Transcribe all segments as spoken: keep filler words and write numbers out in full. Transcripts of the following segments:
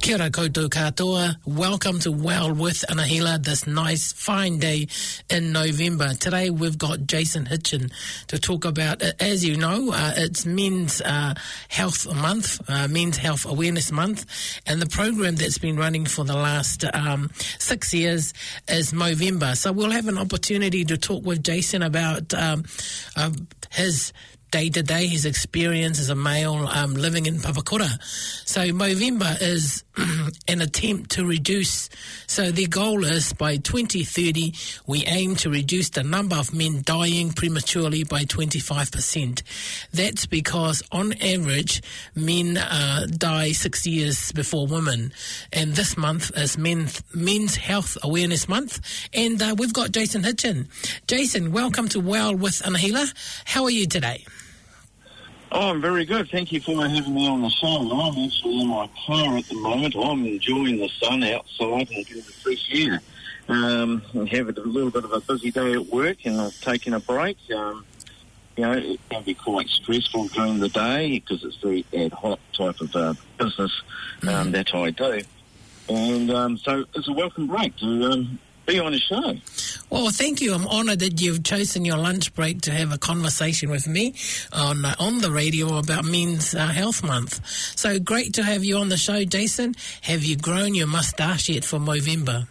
Kia ora koutou katoa. Welcome to Well with Anahila this nice fine day in November. Today we've got Jason Hitchin to talk about, as you know, uh, it's Men's uh, Health Month, uh, Men's Health Awareness Month, and the program that's been running for the last um, six years is Movember. So we'll have an opportunity to talk with Jason about um, uh, his day-to-day, his experience as a male um, living in Papakura. So Movember is an attempt to reduce, so their goal is by twenty thirty, we aim to reduce the number of men dying prematurely by twenty-five percent. That's because on average, men uh, die six years before women. And this month is men, Men's Health Awareness Month. And uh, we've got Jason Hitchin. Jason, welcome to Well with Anahila. How are you today? Oh, I'm very good. Thank you for having me on the show. I'm actually in my car at the moment. I'm enjoying the sun outside and getting the fresh air. Um, and having a little bit of a busy day at work, and I've taken a break. Um, you know, it can be quite stressful during the day because it's very ad hoc type of uh, business um, mm. that I do. And um, so it's a welcome break to um, be on the show. Well, thank you. I'm honoured that you've chosen your lunch break to have a conversation with me on uh, on the radio about Men's uh, Health Month. So great to have you on the show, Jason. Have you grown your moustache yet for Movember?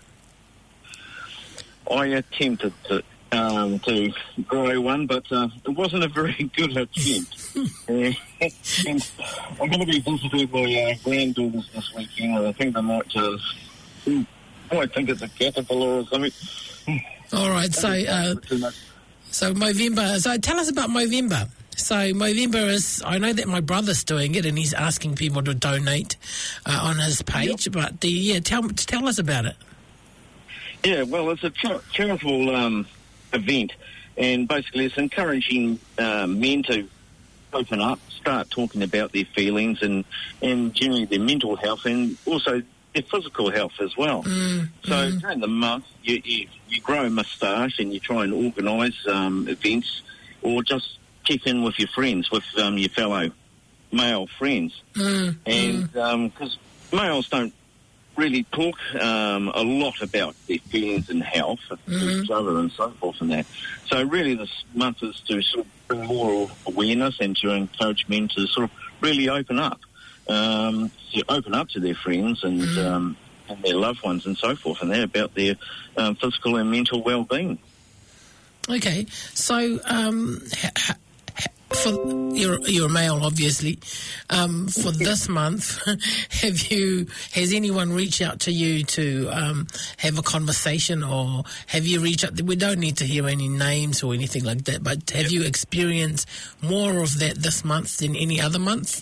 I attempted to, um, to grow one, but uh, it wasn't a very good attempt. uh, and I'm going to be visiting my uh, granddaughters this weekend, and I think they might just... Uh, I think it's a caterpillar or something. All right, so uh, so Movember. So tell us about Movember. So Movember is, I know that my brother's doing it and he's asking people to donate uh, on his page, yep. but the, yeah, tell tell us about it. Yeah, well, it's a char- charitable um, event, and basically it's encouraging uh, men to open up, start talking about their feelings and, and generally their mental health, and also their physical health as well. Mm, so mm. during the month, you, you, you grow a moustache and you try and organise um, events, or just check in with your friends, with um, your fellow male friends. Mm, and because mm. um, males don't really talk um, a lot about their feelings and health mm. to each other and so forth and that. So really this month is to sort of bring more awareness and to encourage men to sort of really open up. Um, to open up to their friends and, mm. um, and their loved ones and so forth, and that about their um, physical and mental well-being. Okay, so um, ha- ha- for you're, you're a male, obviously. Um, for this month, have you has anyone reached out to you to um, have a conversation, or have you reached out? We don't need to hear any names or anything like that, but have yep. you experienced more of that this month than any other month?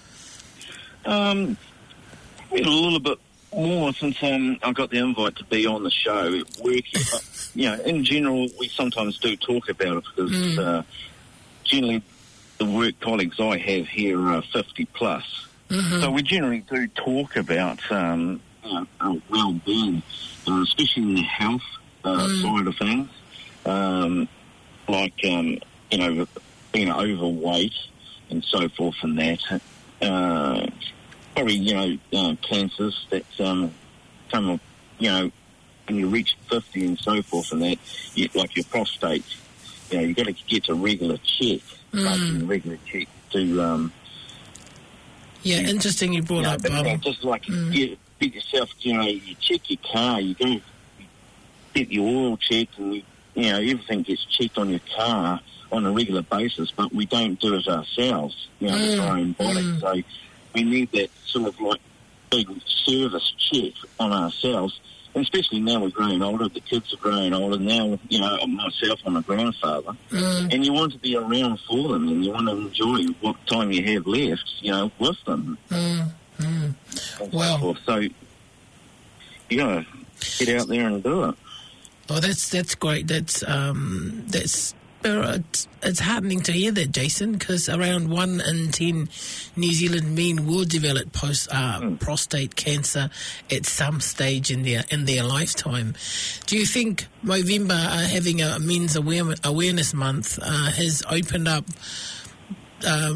Um, a little bit more since um, I got the invite to be on the show. Working, but, you know, in general, we sometimes do talk about it because mm. uh, generally the work colleagues I have here are fifty plus. Mm-hmm. So we generally do talk about um, you know, our well-being, uh, especially in the health uh, mm. side of things, um, like um, you know, being overweight and so forth, and that. Uh, Probably, you know, uh, cancers that um, come up, you know, when you reach fifty and so forth, and that, you, like your prostate, you know, you've got to get a regular check, mm. like a regular check to... Um, yeah, you, interesting you brought you know, up... But, um, you know, just like mm. you get yourself, you know, you check your car, you go get your oil checked, and, you, you know, everything gets checked on your car on a regular basis, but we don't do it ourselves, you know, mm. with our own body, mm. so... We need that sort of like big service check on ourselves, and especially now we're growing older, the kids are growing older now, you know, myself, I'm a grandfather, mm. and you want to be around for them, and you want to enjoy what time you have left, you know, with them. Mm. Mm. Well, so, so you got to get out there and do it. Oh, that's that's great. That's um, that's it's, it's heartening to hear that, Jason, because around one in ten New Zealand men will develop post uh, mm. prostate cancer at some stage in their in their lifetime. Do you think Movember uh, having a Men's aware- Awareness Month uh, has opened up um,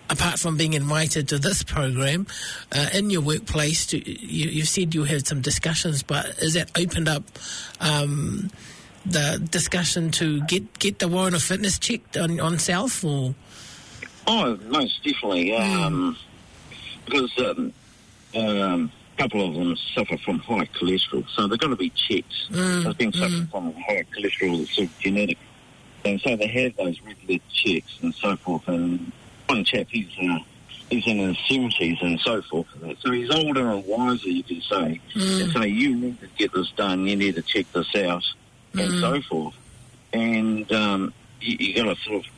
apart from being invited to this program, uh, in your workplace, to, you, you said you had some discussions, but is that opened up um, the discussion to get, get the warrant of fitness checked on, on self? Or? Oh, most definitely. Um, mm. Because um, um, a couple of them suffer from high cholesterol, so they've got to be checked. Mm. They've been suffering mm. from high cholesterol that's sort of genetic. And so they have those regular checks and so forth. And one chap, he's uh, he's in his seventies and so forth. So he's older and wiser, you could say. Mm. And so you need to get this done. You need to check this out, mm. and so forth. And um, you, you got to sort of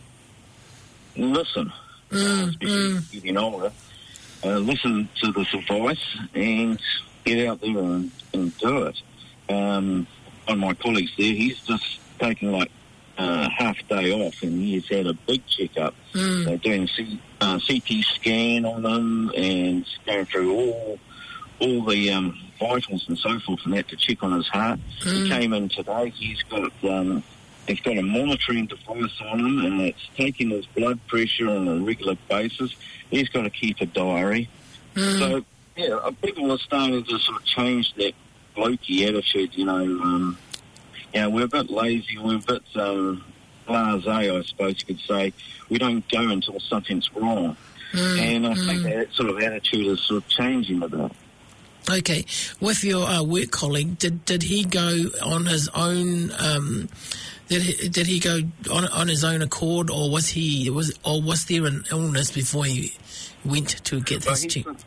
listen, mm. especially mm. getting older. Uh, listen to this advice and get out there and, and do it. Um, one of my colleagues there, he's just taken like Uh, half a day off, and he's had a big checkup. Mm. They're doing C, uh, C T scan on them and going through all all the um, vitals and so forth, and that to check on his heart. Mm. He came in today. He's got um, he's got a monitoring device on him, and it's taking his blood pressure on a regular basis. He's got to keep a diary. Mm. So yeah, people are starting to sort of change that blokey attitude. You know. Um, You know, we're a bit lazy, we're a bit um, blasé, I suppose you could say. We don't go until something's wrong. Mm, and I mm. think that sort of attitude is sort of changing a bit. Okay. With your uh, work colleague, did did he go on his own, um, did he, did he go on on his own accord, or was he, was or was there an illness before he went to get well, this checked?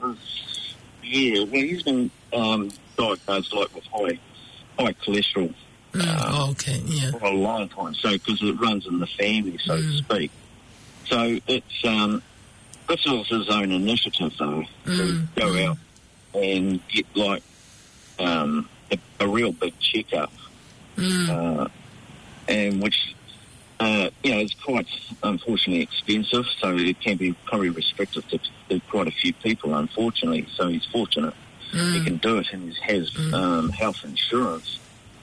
Yeah, well, he's been um, diagnosed like with high, high cholesterol. Mm, um, oh, okay, yeah. For a long time, so because it runs in the family, so mm. to speak. So it's um, this was his own initiative, though, mm. to go mm. out and get like um, a, a real big checkup, mm. uh, and which uh, you know is quite unfortunately expensive. So it can be probably restricted to, to quite a few people, unfortunately. So he's fortunate mm. he can do it, and he has mm. um, health insurance.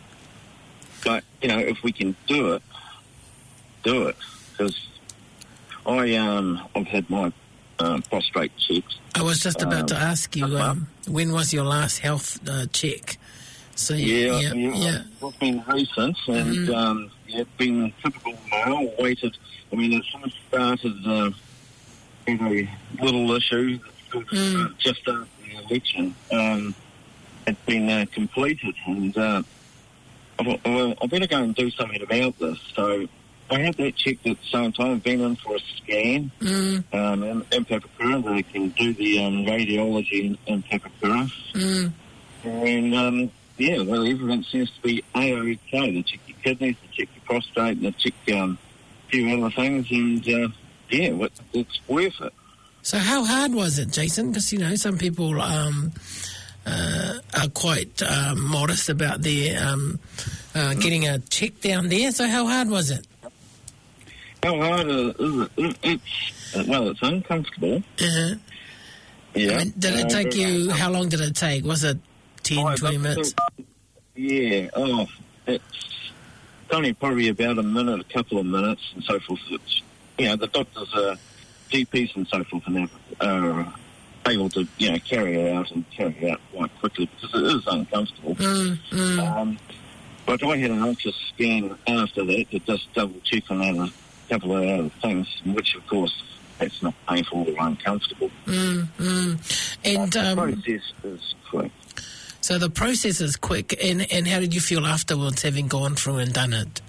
But, you know, if we can do it, do it. Because I, um, I've had my um, prostate checked. I was just about um, to ask you, um, when was your last health uh, check? So yeah, yeah, yeah, yeah. It's been recent, and mm-hmm. um, yeah, it's been typical male, waited. I mean, it sort of started uh, in a little issue mm. uh, just after the election. Um, it's been uh, completed, and uh, well, I better go and do something about this. So I had that checked at the same time. I've been in for a scan mm. um, in, in Papakura. They can do the um, radiology in, in Papakura. Mm. And, um, yeah, well, everything seems to be A-OK. They check your kidneys, they check your prostate, and they check um, a few other things. And, uh, yeah, it's worth it. So how hard was it, Jason? Because, you know, some people... Um Uh, are quite uh, modest about their um, uh, getting a check down there. So how hard was it? How hard uh, is it? It's, well, it's uncomfortable. Uh-huh. Yeah. I mean, did it take you, how long did it take? Was it ten, oh, twenty minutes? Yeah. Oh, it's only probably about a minute, a couple of minutes and so forth. It's, you know, the doctors are G Ps and so forth, and they're uh, able to, you know, carry it out and carry it out quite quickly because it is uncomfortable. Mm, mm. Um, but I had an ultra scan after that to just double check on a couple of other things, which of course it's not painful or uncomfortable. Mm, mm. And uh, the um, process is quick. So the process is quick, and, and how did you feel afterwards, having gone through and done it?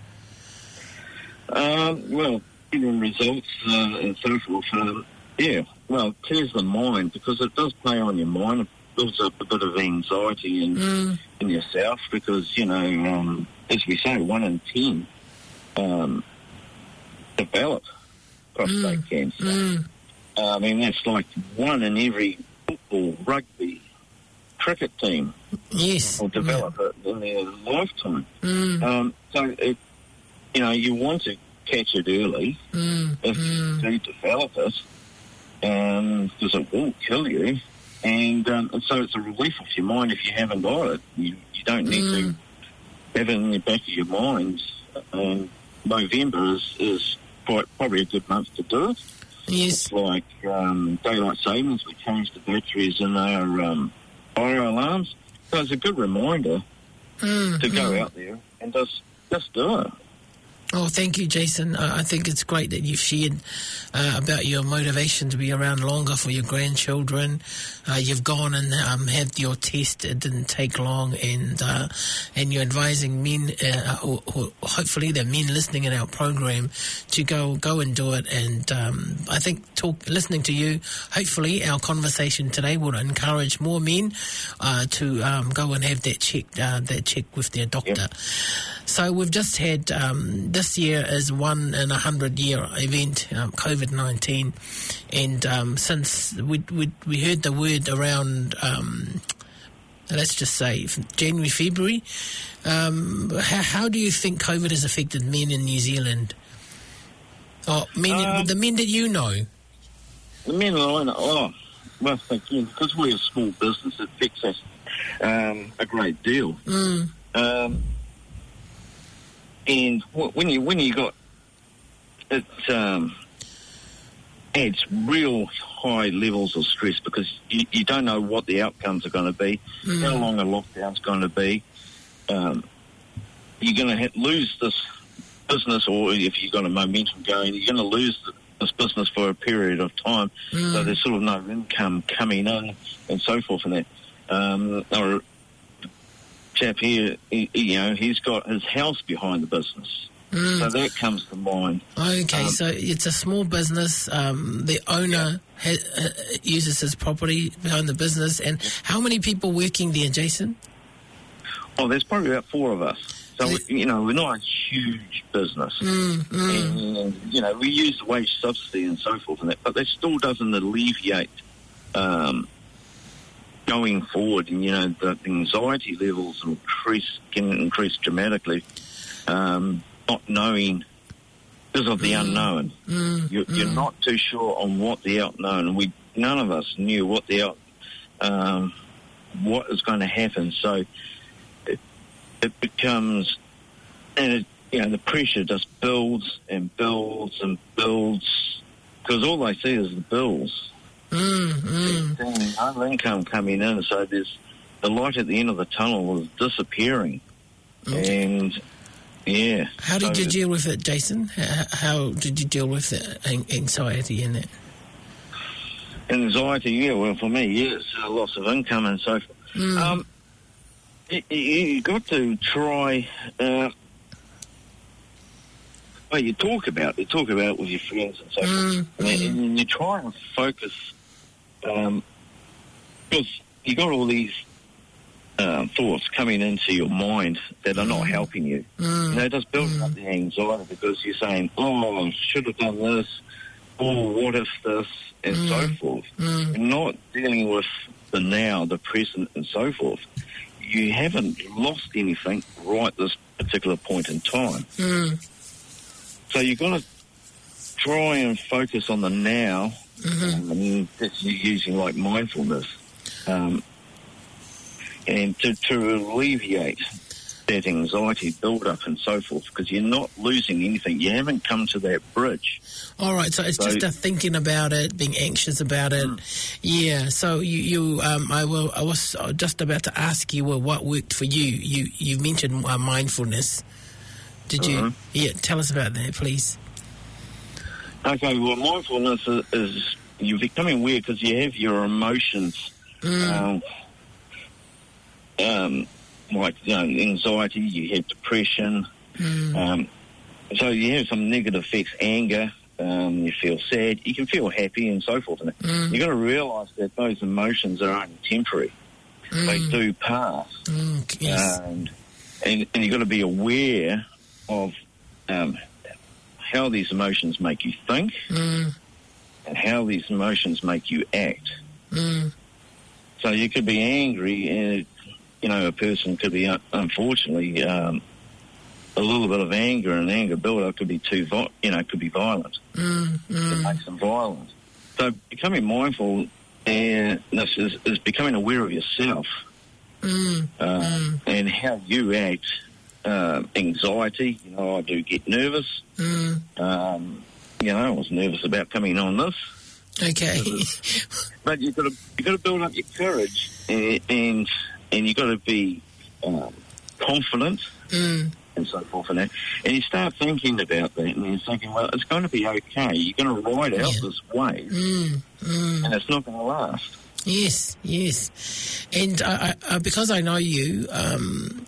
Um, well, getting results uh, and so forth. Um, yeah. Well, it clears the mind because it does play on your mind. It builds up a bit of anxiety in, mm. in yourself because, you know, um, as we say, one in ten um, develop prostate mm. cancer. Mm. Uh, I mean, that's like one in every football, rugby, cricket team yes. will develop yeah. it in their lifetime. Mm. Um, so, it, you know, you want to catch it early mm. if mm. you do develop it. Because um, it will kill you, and, um, and so it's a relief off your mind if you haven't got it. You, you don't need mm. to have it in the back of your mind. Um, November is, is quite, probably a good month to do it. Yes. It's like um, daylight savings. We changed the batteries in our um, fire alarms. So it's a good reminder mm, to go mm. out there and just just do it. Oh, thank you, Jason. Uh, I think it's great that you've shared uh, about your motivation to be around longer for your grandchildren. Uh, you've gone and um, had your test. It didn't take long, and uh, and you're advising men, uh, or, or hopefully the men listening in our program, to go go and do it. And um, I think talk, listening to you, hopefully our conversation today will encourage more men uh, to um, go and have that check, uh, that check with their doctor. Yep. So we've just had, um, this year is one in a hundred year event, um, COVID nineteen. And um, since we, we we heard the word around, um, let's just say January, February, um, how, how do you think COVID has affected men in New Zealand? Oh, men, Um, the men that you know. The men that I know, oh, well, again, because we're a small business, it affects us um, a great deal. Mm. Um, and wh- when you when you got it, um, adds real high levels of stress because you, you don't know what the outcomes are going to be, Mm. how long a lockdown's going to be. Um, you're going to lose this business, or if you've got a momentum going, you're going to lose the, this business for a period of time. Mm. So there's sort of no income coming in and so forth and that. Um, or chap here, he, you know, he's got his house behind the business. Mm. So that comes to mind. Okay, Um, so it's a small business. Um, the owner ha- uh, uses his property behind the business. And how many people working there, Jason? Oh, there's probably about four of us. So, Yeah. we, you know, we're not a huge business. Mm, mm, And, you know, we use the wage subsidy and so forth and that, but that still doesn't alleviate um, going forward. And, you know, the anxiety levels increase, can increase dramatically, um, not knowing because of the Mm. unknown. mm, You're, you're mm. not too sure on what the unknown. We none of us knew what the out, um, what is going to happen. So it, it becomes, and it, you know, the pressure just builds and builds and builds because all they see is the bills. Mm, mm. There's no income coming in, so there's the light at the end of the tunnel is disappearing, Okay. and yeah. How did so you deal with it, Jason? How, how did you deal with the an- anxiety in it? Anxiety, yeah, well, for me, yes, uh, loss of income and so forth. Mm. Um, you, you got to try, uh, well, you talk about you talk about it with your friends and so Mm, forth, and, mm. and you try and focus, um, because you got all these uh, thoughts coming into your mind that are not helping you. Mm. You know, just building Mm. up the anxiety because you're saying, oh, I should have done this, or what if this, and Mm. so forth. Mm. You're not dealing with the now, the present, and so forth. You haven't lost anything right this particular point in time. Mm. So you've got to try and focus on the now, Mhm. um, and that's using like mindfulness, um, and to, to alleviate that anxiety build-up and so forth, because you're not losing anything. You haven't come to that bridge. All right, so it's So- just a thinking about it, being anxious about it. Yeah. So you, you, um, I will. I was just about to ask you, well, what worked for you? You, you mentioned uh, mindfulness. Did you? Mhm. Yeah. Tell us about that, please. Okay, well, mindfulness is, is you're becoming aware because you have your emotions, Mm. um, um, like you know, anxiety, you have depression, Mm. um, so you have some negative effects, anger, um, you feel sad, you can feel happy and so forth. And Mm. you've got to realise that those emotions are only temporary. Mm. They do pass. Mm. Yes. And, and, and you've got to be aware of um, how these emotions make you think Mm. and how these emotions make you act. Mm. So you could be angry and, you know, a person could be, uh, unfortunately, um, a little bit of anger and anger build-up could be too, vi- you know, could be violent. Mm. It Mm. makes them violent. So becoming mindful and this is, is becoming aware of yourself Mm. uh, Mm. and how you act. Uh, anxiety, you know, I do get nervous. Mm. Um, you know, I was nervous about coming on this. Okay. But you've got to you've got to build up your courage, and and, and you've got to be um, confident Mm. and so forth and that. And you start thinking about that, and you're thinking, well, it's going to be okay. You're going to ride out Yeah. this wave, Mm. Mm. and it's not going to last. Yes, yes. And I, I, because I know you, um,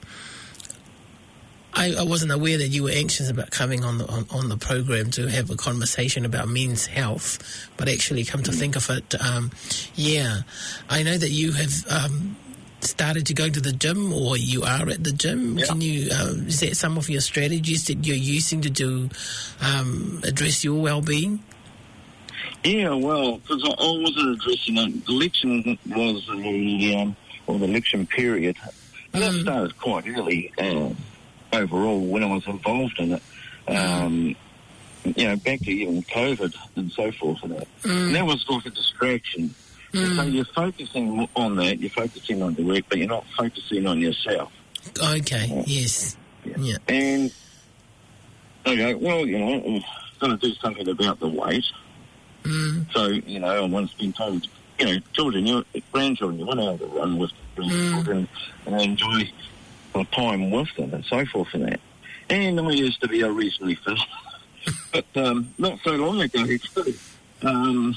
I, I wasn't aware that you were anxious about coming on the on, on the program to have a conversation about men's health, but actually come to think of it, um, yeah, I know that you have um, started to go to the gym, or you are at the gym. Yeah. Can you, uh, is that some of your strategies that you're using to do, um, address your well-being? Yeah, well, because I, I wasn't addressing it. The election was the, um, or the election period. And that Mm. started quite early uh, overall when I was involved in it. Um, you know, back to even COVID and so forth and that. Mm. And that was like a distraction. Mm. So you're focusing on that, you're focusing on the work, but you're not focusing on yourself. Okay, Yeah. yes. Yeah. Yeah. And, okay, well, you know, I'm going to do something about the weight. Mm. So, you know, I once been told, you know, children, you grandchildren, you want to have a run with grandchildren and enjoy the time with them and so forth and that. And I used to be a reasonably fit, but um, not so long ago, too. Um,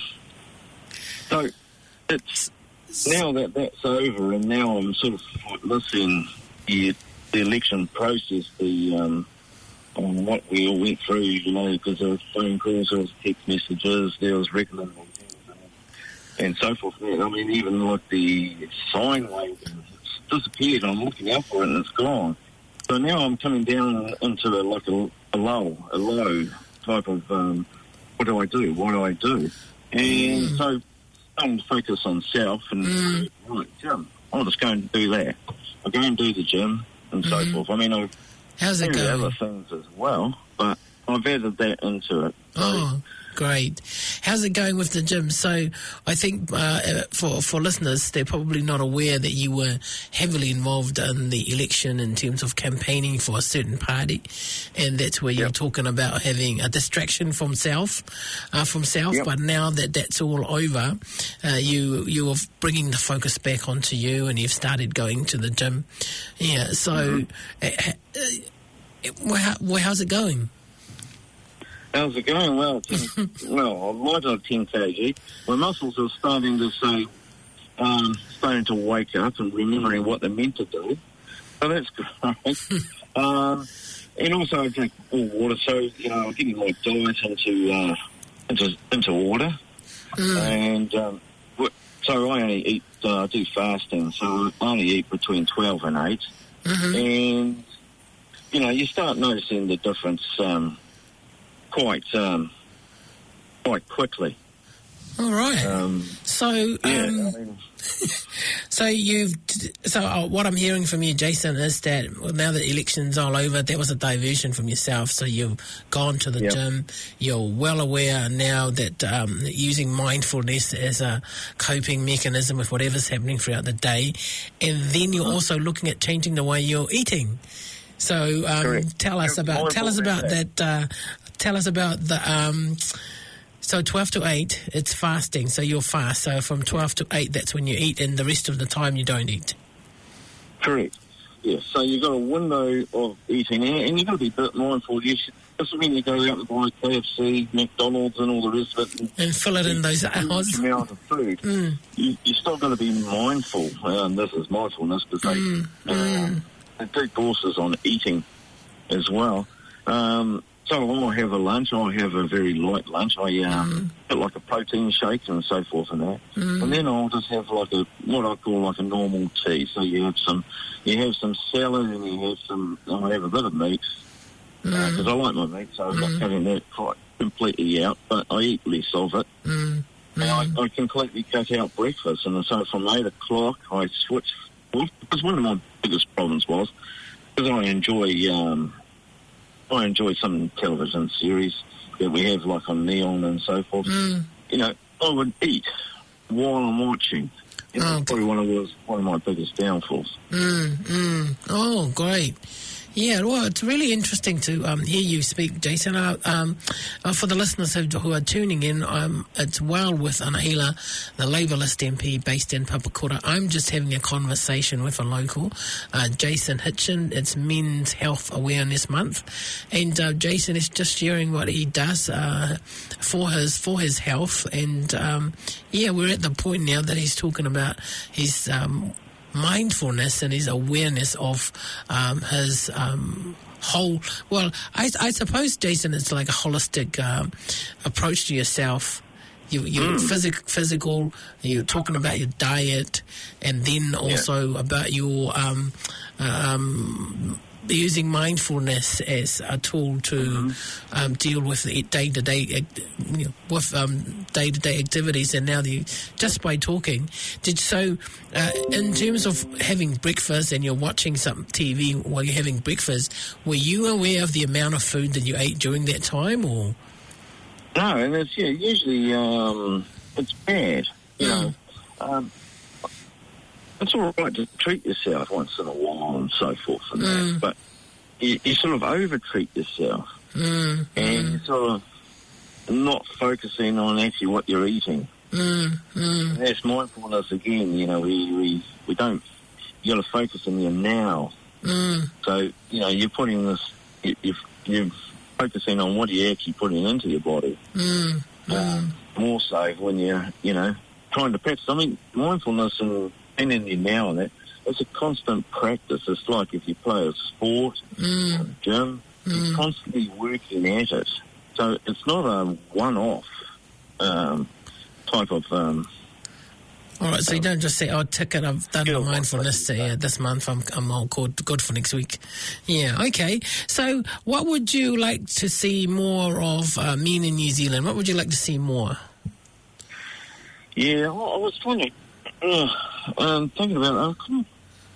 so it's now that that's over, and now I'm sort of listening to the election process, the um, on what we all went through, you know, because there was phone calls, there was text messages, there was regular meetings, and, and so forth. I mean, even like the sine wave, it's disappeared. I'm looking out for it, and it's gone. So now I'm coming down into a, like a, a low, a low type of um, what do I do? What do I do? And Mm. so I'm focus on self and Mm. right, gym. I'll just go and do that. I'll go and do the gym and so Mhm. forth. I mean, I've How's it do going? other things as well, but I've added that into it. So, Oh, great. How's it going with the gym? So I think uh, for, for listeners, they're probably not aware that you were heavily involved in the election in terms of campaigning for a certain party. And that's where you're Yep. talking about having a distraction from self, uh, from self. Yep. But now that that's all over, uh, you, you are bringing the focus back onto you, and you've started going to the gym. Yeah. So uh, uh, uh, well, well, how's it going? how's it going? Well, ten, well, I'm right on ten kg. My muscles are starting to say, um, starting to wake up and remembering what they're meant to do. So that's great. um, and also I drink more water, so you know, I'm getting my diet into uh, into into water. Mm. And um, wh- so I only eat, uh, I do fasting, so I only eat between twelve and eight. Mm-hmm. And, you know, you start noticing the difference um, quite um, quite quickly. All right. Um, So, yeah, um, I mean, so you've, so uh, what I'm hearing from you, Jason, is that well, now that the election's all over, that was a diversion from yourself. So you've gone to the Yep. gym. You're well aware now that um, using mindfulness as a coping mechanism with whatever's happening throughout the day, and then you're also looking at changing the way you're eating. So um, Correct. tell us Yep, about tell us about mindful that. Uh, tell us about the. Um, So twelve to eight, it's fasting, so you'll fast. So from twelve to eight, that's when you eat, and the rest of the time you don't eat. correct. Yeah, so you've got a window of eating, and you've got to be a bit mindful. You should, that's when you go out and buy K F C, McDonald's, and all the rest of it. And And fill it in those hours. huge amount of food. Mm. You, you're still going to be mindful. Um, this is mindfulness because they, Mm, um, they do courses on eating as well. Um, so I'll have a lunch. I'll have a very light lunch. I um, get like a protein shake and so forth and that. Mm. And then I'll just have like a what I call like a normal tea. So you have some, you have some salad and you have some. I have a bit of meat because Mm. I like my meat, so I'm not cutting that quite completely out. But I eat less of it. Mm. And Mm. I, I completely cut out breakfast, and so from eight o'clock I switched. Because one of my biggest problems was because I enjoy um, I enjoy some television series that we have, like on Neon and so forth. Mm. You know, I would eat while I'm watching. And Oh, that's probably one of was one of my biggest downfalls. Mm. Mm. Oh, great. Yeah, well, it's really interesting to um, hear you speak, Jason. Uh, um, uh, for the listeners who, who are tuning in, um, it's Well with Anahila, the Labour List M P based in Papakura. I'm just having a conversation with a local, uh, Jason Hitchin. It's Men's Health Awareness Month, and uh, Jason is just sharing what he does uh, for his for his health. And um, yeah, we're at the point now that he's talking about his Um, mindfulness and his awareness of um, his um, whole, well, I, I suppose, Jason, it's like a holistic um, approach to yourself. You, you're mm. physic, physical, you're talking about your diet, and then also yeah. about your um, um, using mindfulness as a tool to mm-hmm. um, deal with the day-to-day you know, with um, day-to-day activities. And now the just by talking, did so uh, in terms of having breakfast and you're watching some T V while you're having breakfast, were you aware of the amount of food that you ate during that time, or? No, and it's yeah, usually um, it's bad. You mm. know, um, it's all right to treat yourself once in a while and so forth and mm. that, but you, you sort of over-treat yourself mm. and mm. you're sort of not focusing on actually what you're eating. Mm. Mm. And that's mindfulness again, you know, we, we, we don't, you got to focus on your now. Mm. So, you know, you're putting this, you, you're, you're focusing on what you're actually putting into your body. Mm. Uh, mm. More so when you're, you know, trying to practice. I mean, mindfulness and and in your now and that, it's a constant practice. It's like if you play a sport, mm. or a gym, mm. you're constantly working at it. So it's not a one-off um, type of... Um, all right, so you don't just say, oh, ticket, I've done my mindfulness uh, this month, I'm, I'm all good, good for next week. Yeah, okay. So what would you like to see more of uh, Men in New Zealand? What would you like to see more? Yeah, I was trying to... Uh, um, thinking about it,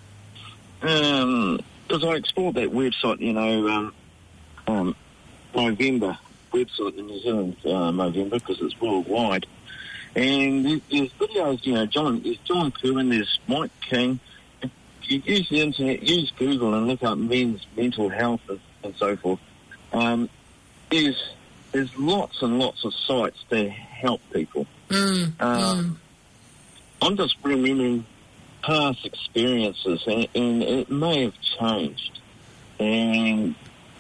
um, because I explored that website, you know, um, um, Movember website in New Zealand, uh, Movember, because it's worldwide. And there's, there's videos, you know, John, there's John Kerwin, there's Mike King. If you use the internet, use Google and look up men's mental health and, and so forth. Um, there's there's lots and lots of sites to help people. Mm, um, mm. I'm just remembering past experiences, and, and it may have changed. And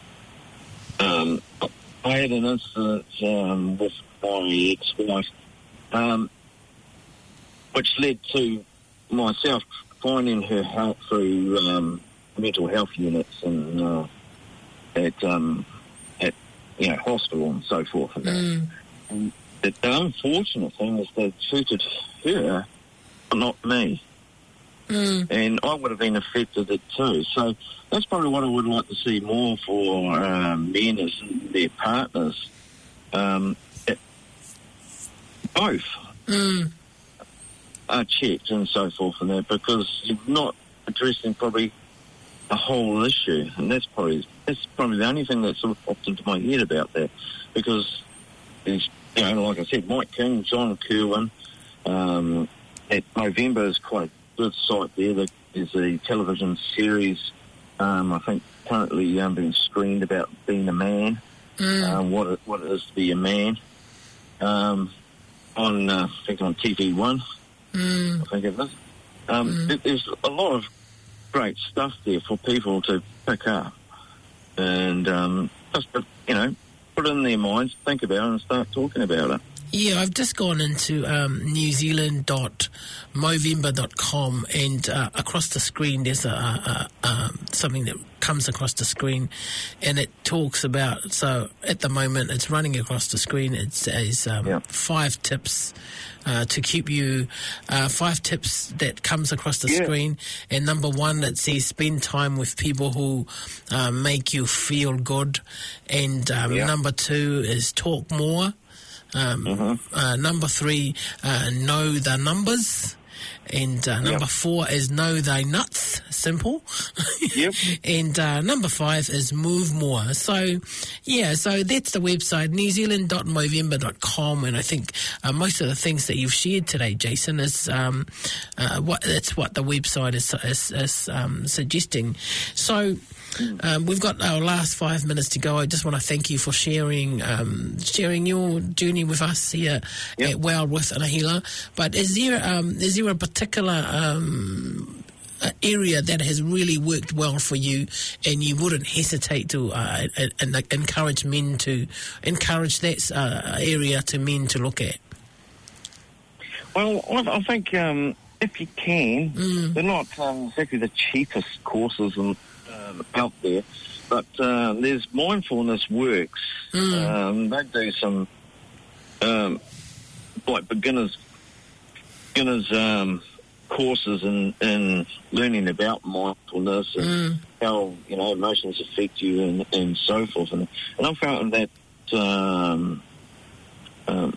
um, I had an incident um, with my ex-wife, um, which led to myself finding her help through um, mental health units and uh, at um, at you know hospital and so forth. And, mm. and the, the unfortunate thing is they treated her, not me. Mm. And I would have been affected it too. So that's probably what I would like to see more for um, men as their partners. Um, it, both mm. are checked and so forth and that, because you're not addressing probably the whole issue. And that's probably that's probably the only thing that sort of popped into my head about that. Because there's, you know, like I said, Mike King, John Kerwin, um, at Movember is quite a good site there. There's a television series, um, I think, currently um, being screened about being a man, mm. um, what it, what it is to be a man. Um, on, uh, I think on T V one, mm. I think it is. Um, mm. there, there's a lot of great stuff there for people to pick up and um, just, to, you know, put it in their minds, think about it and start talking about it. Yeah, I've just gone into um, new zealand dot movember dot com, and uh, across the screen there's a, a, a, um, something that comes across the screen, and it talks about, so at the moment it's running across the screen, it says um, yeah. five tips uh, to keep you, uh, five tips that comes across the yeah. screen, and number one it says spend time with people who uh, make you feel good, and um, yeah. number two is talk more. Um, mm-hmm. uh, number three, uh, know the numbers. And uh, number yep. four is know thy nuts. Simple. Yep. And uh, number five is move more. So, yeah, so that's the website, new zealand dot movember dot com. And I think uh, most of the things that you've shared today, Jason, is um, uh, what that's what the website is, is, is um, suggesting. So, um, we've got our last five minutes to go. I just want to thank you for sharing um, sharing your journey with us here yep. at Well with Anahila. But is there um, is there a particular um, area that has really worked well for you, and you wouldn't hesitate to uh, and, and encourage men to encourage that uh, area to men to look at? Well, I think um, if you can, mm. they're not um, exactly the cheapest courses in, um, out there, but uh, there's Mindfulness Works. Mm. Um, they do some um, like beginners beginners um, courses in, in learning about mindfulness and mm. how, you know, emotions affect you and, and so forth. And, and I found that um, um,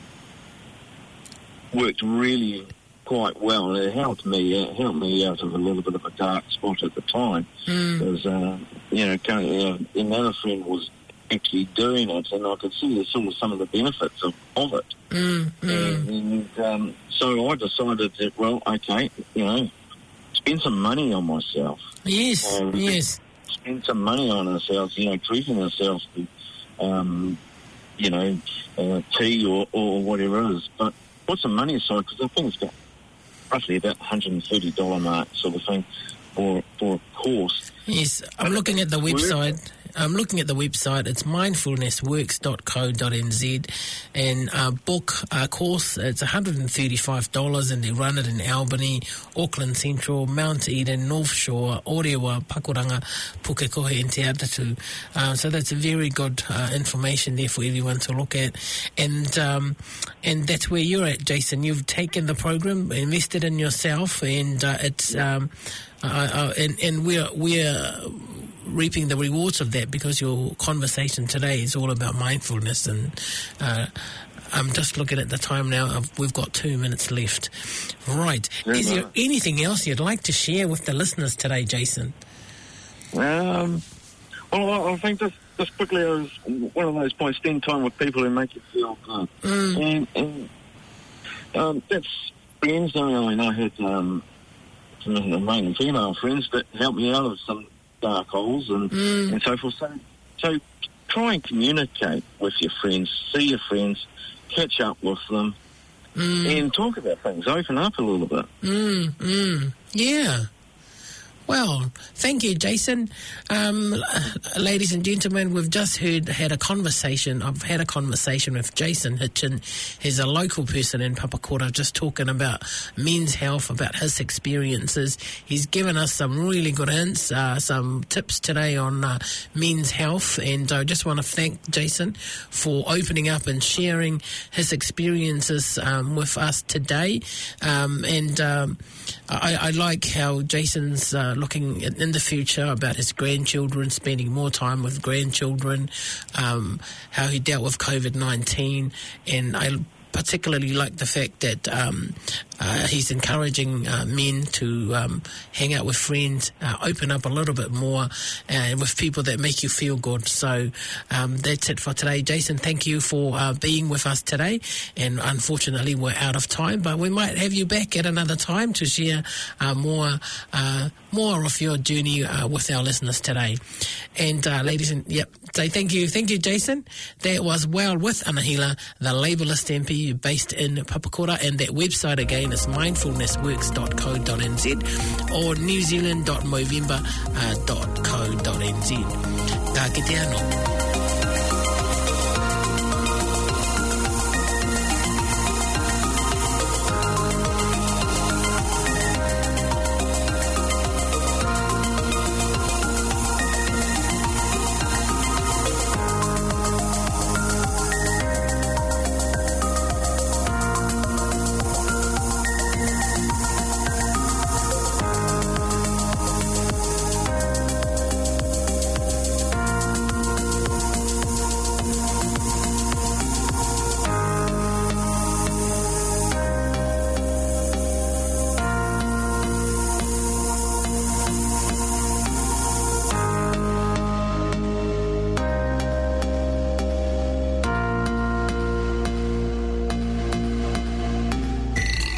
worked really quite well. It helped me it helped me out of a little bit of a dark spot at the time. Mm. Because, uh, you know, currently, uh, another friend was actually doing it, and I could see the sort of some of the benefits of, of it. Mm, mm. And um, so I decided that, well, okay, you know, spend some money on myself. Yes, um, yes. Spend some money on ourselves, you know, treating ourselves to, um, you know, uh, tea or, or whatever it is. But put some money aside, because I think it's got roughly about one hundred thirty dollars mark sort of thing for, for a course. Yes, I'm looking at the website. I'm looking at the website. It's mindfulness works dot co dot n z, and uh, book a course. It's one hundred thirty-five dollars, and they run it in Albany, Auckland Central, Mount Eden, North Shore, Orewa, Pakuranga, Pukekohe, and Te Atatu. Uh, so that's very good uh, information there for everyone to look at. And um, and that's where you're at, Jason. You've taken the program, invested in yourself, and uh, it's um, uh, uh, and and we're we're. reaping the rewards of that, because your conversation today is all about mindfulness. And uh, I'm just looking at the time now. We've got two minutes left. Right. Very is there much. anything else you'd like to share with the listeners today, Jason? Um, well, I, I think just, just quickly, I was one of those points, spend time with people who make you feel good. Mm. And, and um, that's friends. I mean, I had um, some main female friends that helped me out of some dark holes and, Mm. and so forth. So, so try and communicate with your friends, see your friends, catch up with them, Mm. and talk about things. Open up a little bit. Mm, mm, yeah. Well, thank you, Jason. Um, ladies and gentlemen, we've just heard had a conversation. I've had a conversation with Jason Hitchin. He's a local person in Papakura, just talking about men's health, about his experiences. He's given us some really good hints, uh, some tips today on uh, men's health, and I just want to thank Jason for opening up and sharing his experiences um, with us today. Um, and um, I, I like how Jason's uh, looking in the future about his grandchildren, spending more time with grandchildren, um, how he dealt with COVID nineteen, and I particularly like the fact that um, uh, he's encouraging uh, men to um, hang out with friends, uh, open up a little bit more, and with people that make you feel good. So um, that's it for today. Jason, thank you for uh, being with us today, and unfortunately we're out of time, but we might have you back at another time to share uh, more uh, more of your journey uh, with our listeners today. And uh, ladies and yep, say thank you, thank you, Jason. That was Well with Anahila, the labellist M P based in Papakura, and that website again is mindfulness works dot co dot n z or new zealand dot movember dot co dot n z. Ka kite anō.